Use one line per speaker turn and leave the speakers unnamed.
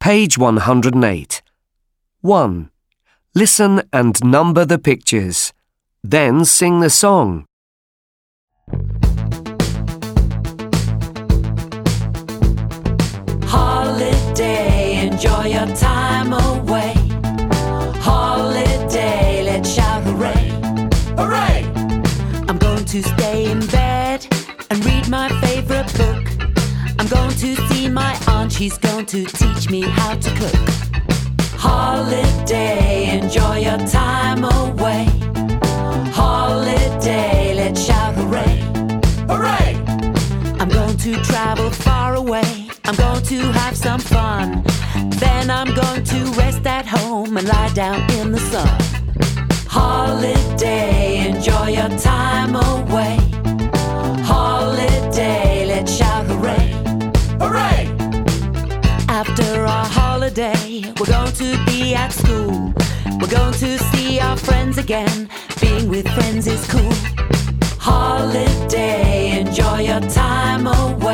Page 108. 1. Listen and number the pictures. Then sing the song.
Holiday, enjoy your time away. Holiday, let's shout hooray. Hooray! I'm going to stay in bed and read my favorite book. I'm going to see my aunt, she's going to teach me how to cook. Holiday, enjoy your time away. Holiday, let's shout hooray. Hooray! I'm going to travel far away. I'm going to have some fun. Then I'm going to rest at home and lie down in the sun. Holiday, enjoy your time away. Holiday, let's shout hooray. Hooray! After our holiday, we're going to be at school. We're going to see our friends again. Being with friends is cool. Holiday, enjoy your time away.